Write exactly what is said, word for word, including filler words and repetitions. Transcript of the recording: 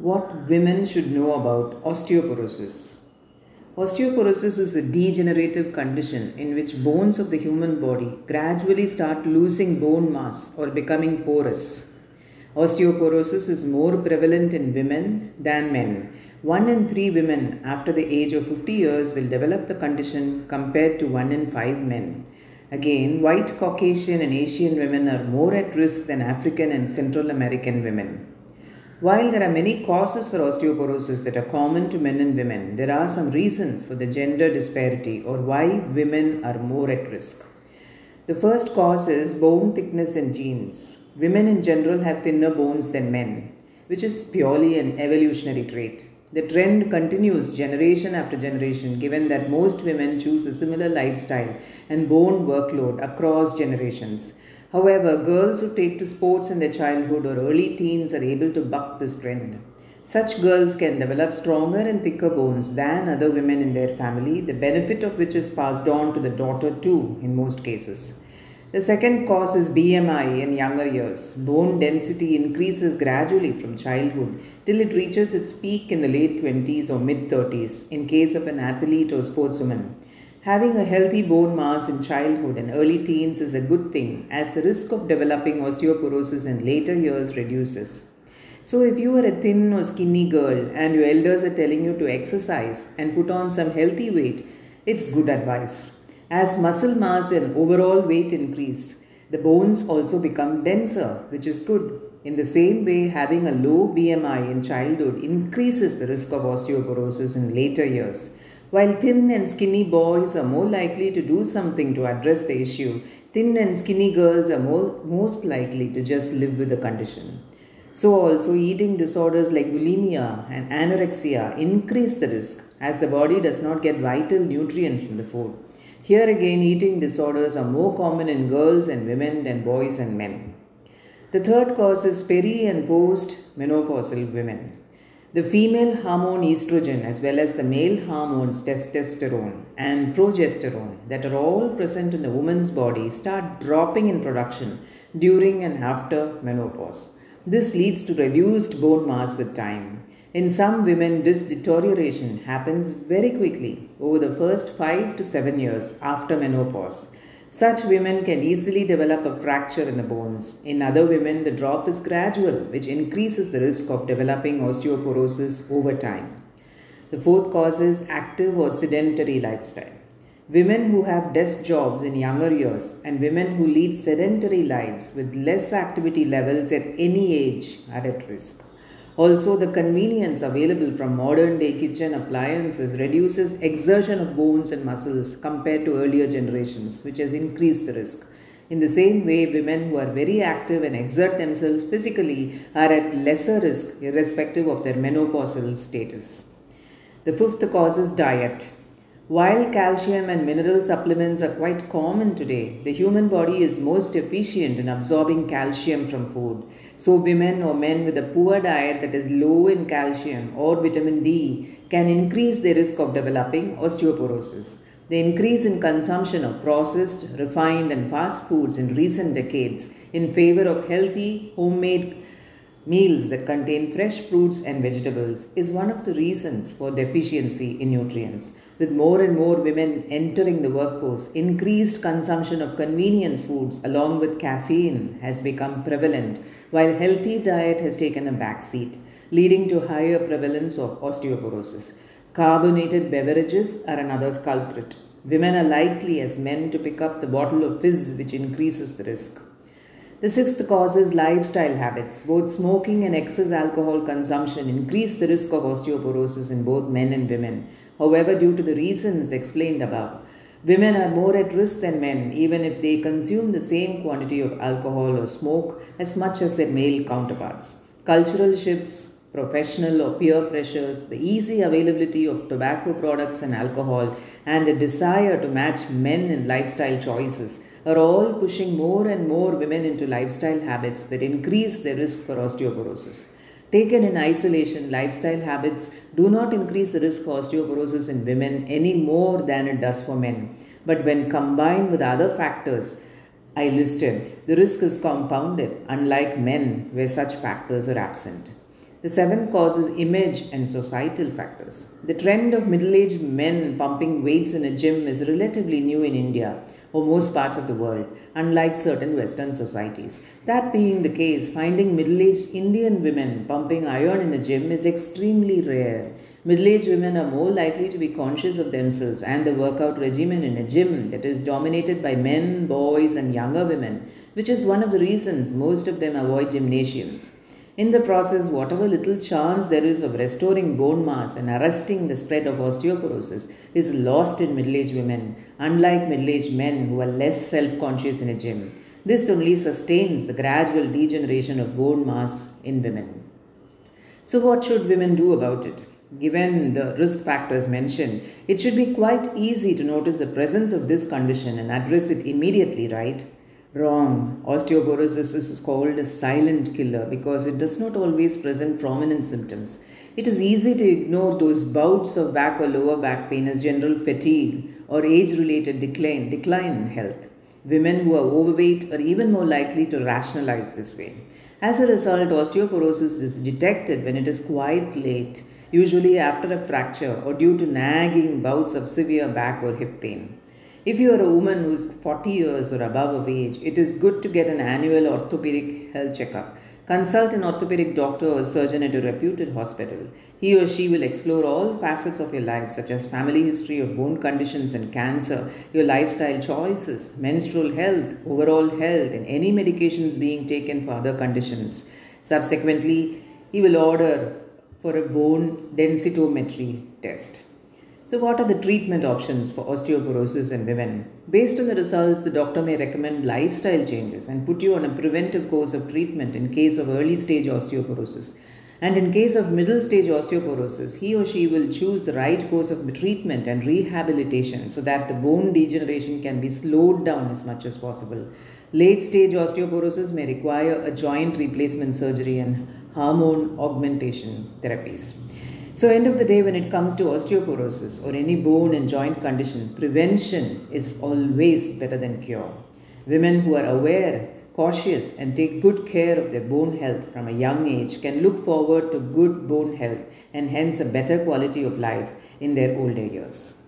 What women should know about osteoporosis. Osteoporosis is a degenerative condition in which bones of the human body gradually start losing bone mass or becoming porous. Osteoporosis is more prevalent in women than men. One in three women after the age of fifty years will develop the condition compared to one in five men. Again, white Caucasian and Asian women are more at risk than African and Central American women. While there are many causes for osteoporosis that are common to men and women, there are some reasons for the gender disparity or why women are more at risk. The first cause is bone thickness and genes. Women in general have thinner bones than men, which is purely an evolutionary trait. The trend continues generation after generation, given that most women choose a similar lifestyle and bone workload across generations. However, girls who take to sports in their childhood or early teens are able to buck this trend. Such girls can develop stronger and thicker bones than other women in their family, the benefit of which is passed on to the daughter too in most cases. The second cause is B M I in younger years. Bone density increases gradually from childhood till it reaches its peak in the late twenties or mid thirties in case of an athlete or sportswoman. Having a healthy bone mass in childhood and early teens is a good thing, as the risk of developing osteoporosis in later years reduces. So, if you are a thin or skinny girl and your elders are telling you to exercise and put on some healthy weight, it's good advice. As muscle mass and overall weight increase, the bones also become denser, which is good. In the same way, having a low B M I in childhood increases the risk of osteoporosis in later years. While thin and skinny boys are more likely to do something to address the issue, thin and skinny girls are more, most likely to just live with the condition. So also eating disorders like bulimia and anorexia increase the risk as the body does not get vital nutrients from the food. Here again, eating disorders are more common in girls and women than boys and men. The third cause is peri and post-menopausal women. The female hormone estrogen as well as the male hormones testosterone and progesterone that are all present in the woman's body start dropping in production during and after menopause. This leads to reduced bone mass with time. In some women, this deterioration happens very quickly over the first five to seven years after menopause. Such women can easily develop a fracture in the bones. In other women, the drop is gradual, which increases the risk of developing osteoporosis over time. The fourth cause is active or sedentary lifestyle. Women who have desk jobs in younger years and women who lead sedentary lives with less activity levels at any age are at risk. Also, the convenience available from modern day kitchen appliances reduces exertion of bones and muscles compared to earlier generations, which has increased the risk. In the same way, women who are very active and exert themselves physically are at lesser risk irrespective of their menopausal status. The fifth cause is diet. While calcium and mineral supplements are quite common today, the human body is most efficient in absorbing calcium from food. So, women or men with a poor diet that is low in calcium or vitamin D can increase their risk of developing osteoporosis. The increase in consumption of processed, refined, and fast foods in recent decades in favor of healthy, homemade meals that contain fresh fruits and vegetables is one of the reasons for deficiency in nutrients. With more and more women entering the workforce, increased consumption of convenience foods along with caffeine has become prevalent, while healthy diet has taken a back seat, leading to higher prevalence of osteoporosis. Carbonated beverages are another culprit. Women are likely as men to pick up the bottle of fizz, which increases the risk. The sixth cause is lifestyle habits. Both smoking and excess alcohol consumption increase the risk of osteoporosis in both men and women. However, due to the reasons explained above, women are more at risk than men even if they consume the same quantity of alcohol or smoke as much as their male counterparts. Cultural shifts, professional or peer pressures, the easy availability of tobacco products and alcohol, and a desire to match men in lifestyle choices are all pushing more and more women into lifestyle habits that increase their risk for osteoporosis. Taken in isolation, lifestyle habits do not increase the risk of osteoporosis in women any more than it does for men. But when combined with other factors I listed, the risk is compounded, unlike men where such factors are absent. The seventh cause is image and societal factors. The trend of middle aged men pumping weights in a gym is relatively new in India or most parts of the world, unlike certain Western societies. That being the case, finding middle aged Indian women pumping iron in a gym is extremely rare. Middle aged women are more likely to be conscious of themselves and the workout regimen in a gym that is dominated by men, boys, and younger women, which is one of the reasons most of them avoid gymnasiums. In the process, whatever little chance there is of restoring bone mass and arresting the spread of osteoporosis is lost in middle aged women, unlike middle aged men who are less self conscious in a gym. This only sustains the gradual degeneration of bone mass in women. So, what should women do about it? Given the risk factors mentioned, it should be quite easy to notice the presence of this condition and address it immediately, right? Wrong. Osteoporosis is called a silent killer because it does not always present prominent symptoms. It is easy to ignore those bouts of back or lower back pain as general fatigue or age-related decline, decline in health. Women who are overweight are even more likely to rationalize this way. As a result, osteoporosis is detected when it is quite late, usually after a fracture or due to nagging bouts of severe back or hip pain. If you are a woman who is forty years or above of age, it is good to get an annual orthopedic health checkup. Consult an orthopedic doctor or surgeon at a reputed hospital. He or she will explore all facets of your life, such as family history of bone conditions and cancer, your lifestyle choices, menstrual health, overall health, and any medications being taken for other conditions. Subsequently, he will order for a bone densitometry test. So, what are the treatment options for osteoporosis in women? Based on the results, the doctor may recommend lifestyle changes and put you on a preventive course of treatment in case of early stage osteoporosis. And in case of middle stage osteoporosis, he or she will choose the right course of treatment and rehabilitation so that the bone degeneration can be slowed down as much as possible. Late stage osteoporosis may require a joint replacement surgery and hormone augmentation therapies. So, end of the day, when it comes to osteoporosis or any bone and joint condition, prevention is always better than cure. Women who are aware, cautious, and take good care of their bone health from a young age can look forward to good bone health and hence a better quality of life in their older years.